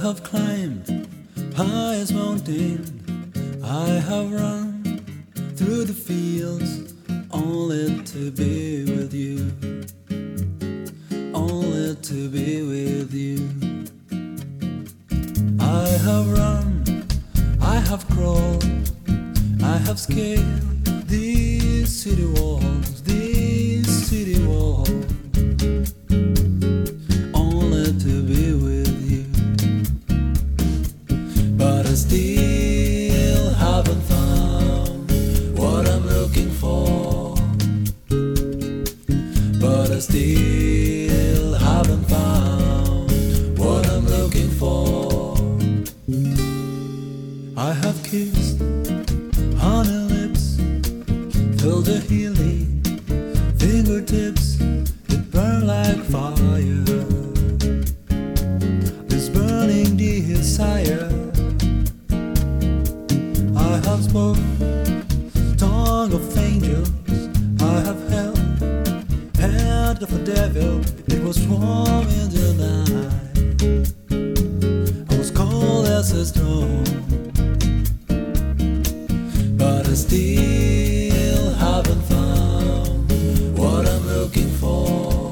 have climbed highest mountain, I have run through the fields only to be with you, only to be with you. I have run, I have crawled, I have scaled these city walls, these city walls, only to be with you. But I still haven't found what I'm looking for. But I still haven't found what I'm looking for. I have kissed honey lips, felt the healing fingertips that burn like fire. This burning desire, I have spoken tongue of angels, I have held hand of a devil. It was warm in the night, I was cold as a stone. But I still haven't found what I'm looking for.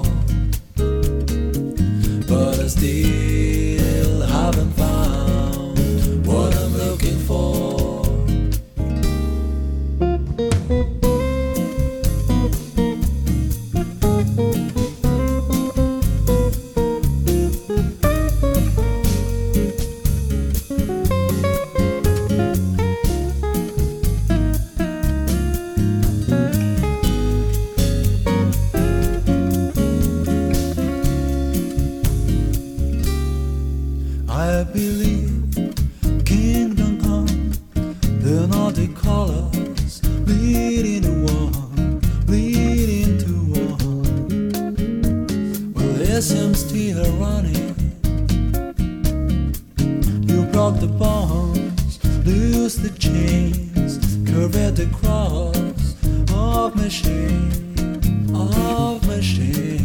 But I still haven't found what I'm looking for. I believe kingdom come, the Nordic colors bleed into one, bleed into one. Well, yes, I'm still running. You broke the bonds, loose the chains, curved the cross of my shame, of my shame.